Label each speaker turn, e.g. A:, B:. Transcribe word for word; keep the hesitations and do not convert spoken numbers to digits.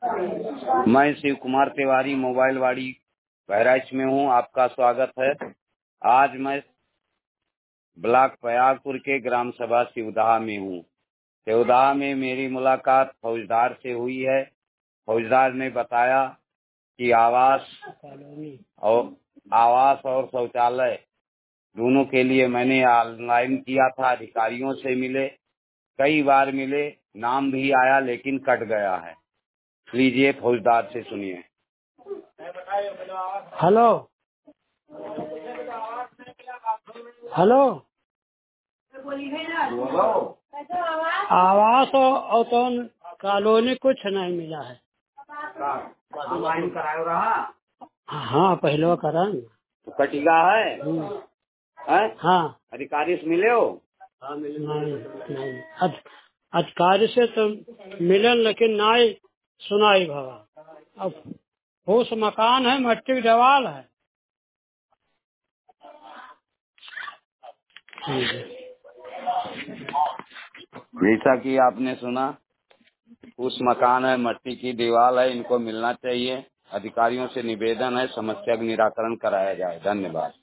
A: मैं शिव कुमार तिवारी मोबाइल वाड़ी बहराइच में हूँ। आपका स्वागत है। आज मैं ब्लॉक प्रयागपुर के ग्राम सभा शिवदहा में हूँ। शिवदहा में मेरी मुलाकात फौजदार से हुई है। फौजदार ने बताया कि आवास और आवास और शौचालय दोनों के लिए मैंने ऑनलाइन किया था। अधिकारियों से मिले, कई बार मिले, नाम भी आया लेकिन कट गया है। लीजिए फौजदार से सुनिए।
B: हेलो हेलो आवास और तो कॉलोनी कुछ नहीं मिला है।
A: ऑनलाइन करायो रहा?
B: हाँ पहले करा
A: तो कटिगा है, है?
B: हाँ
A: अधिकारी से मिले हो?
B: हाँ मिले नहीं नहीं अध, अधिकारी से तो मिले लेकिन नहीं सुनाई भवा। अब ठोस मकान है, मट्टी की दीवार है।
A: जैसा कि आपने सुना, उस मकान है, मट्टी की दीवार है, इनको मिलना चाहिए। अधिकारियों से निवेदन है समस्या का निराकरण कराया जाए। धन्यवाद।